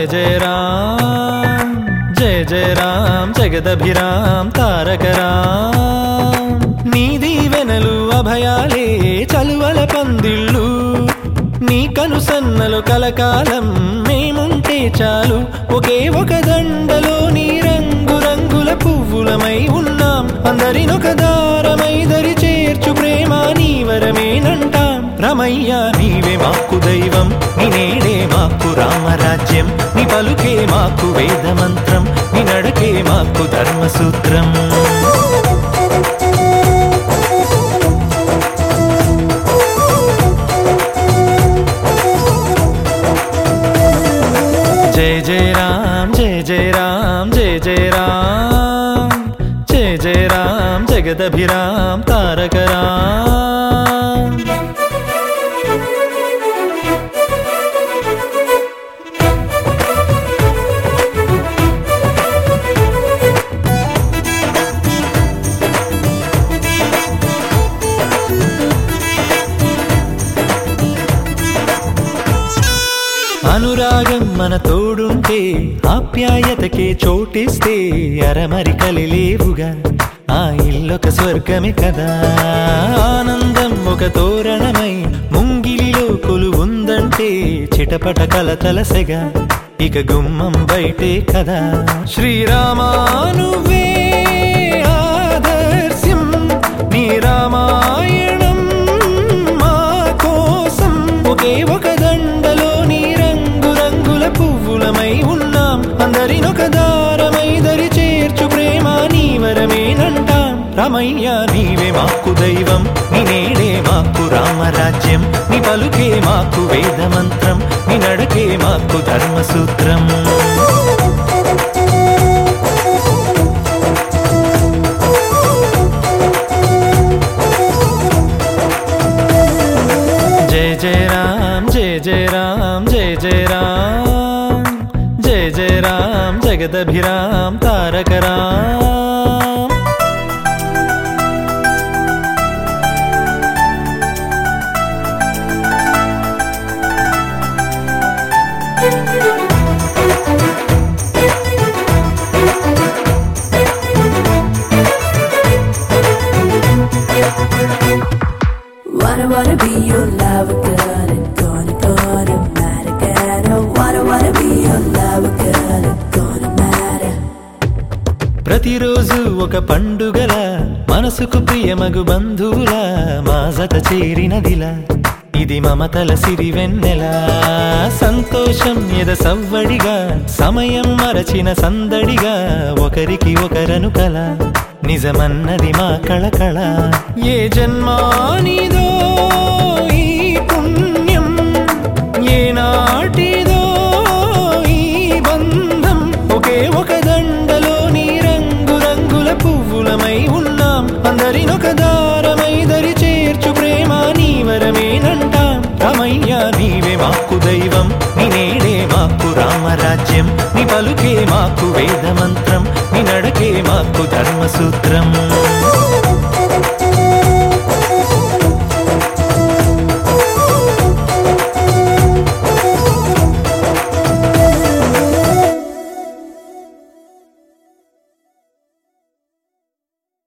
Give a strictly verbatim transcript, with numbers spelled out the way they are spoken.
జయ రామ్ జయ జయ రామ్ జగదభిరామ్ తారక రామ్ నీ దీవెనలు అభయాలే చలువల పందిళ్ళు నీ కనుసన్నలు కలకాలం మేముంటే చాలు ఒకే ఒక దండలో నీ రంగు రంగుల పువ్వులమై ఉన్నాం అందరినొక దారమై దరి చేర్చు ప్రేమ నీ వరమేనంటాం రమయ్య నీవే మాకు దైవం నీ నేడే మాకు రామరాజ్యం నీ పలుకే మాకు వేద మంత్రం నీ నడకే మాకు ధర్మసూత్రం जय जय राम जय जय राम जय जय राम जय जय राम जगदभिराम तारक राम అనురాగం మన తోడుంటే ఆప్యాయతకే చోటిస్తే అరమరికలి లేవుగా ఆ ఇల్లొక స్వర్గమే కదా ఆనందం ఒక తోరణమై ముంగిలిలో కొలువుందంటే చిటపట కలతలసెగా ఇక గుమ్మం బయటే కదా శ్రీరామా నువ్వే ఆదర్శం నీ రామాయణం మా కోసం ఒకే ఒక దండలో నీ రంగు రంగుల పువ్వులమై ఉన్నాం అందరినొక దారమై దరి చేర్చు ప్రేమ నీ వరమేనంటాం రమయ్య నీవే మాకు దైవం నీ నేడే మాకు రామరాజ్యం నీ పలుకే మాకు వేద మంత్రం నీ నడకే మాకు ధర్మసూత్రం जय जय राम जय जय राम जय जय राम जय जय Ram जगदभिराम Tarak Ram Wanna wanna be your lover girl and gonna gonna matter girl. Oh, wanna wanna be your lover girl and gonna matter. ప్రతిరోజు ఒక పండుగల మనసుకు ప్రియమగు బంధువుల మాజత చేరినదిలా ఇది మమతల సిరివెన్నెలా సంతోషం ఎద సవ్వడిగా సమయం మరచిన సందడిగా ఒకరికి ఒకరను కల నిజమన్నది మా కళకళ ఏ జన్మానిదో ఈ పుణ్యం ఏ నాటిదో ఈ బంధం ఒకే ఒక దండలో నీ రంగు రంగుల పువ్వులమై ఉన్నాం అందరినొక దారమై దరి చేర్చు ప్రేమ నీ వరమేనంటాం రమయ్య నీవే మాకు దైవం నీ నేడే మాకు రామరాజ్యం నీ పలుకే మాకు వేద మంత్రం నీ నడకే మాకు ధర్మసూత్రం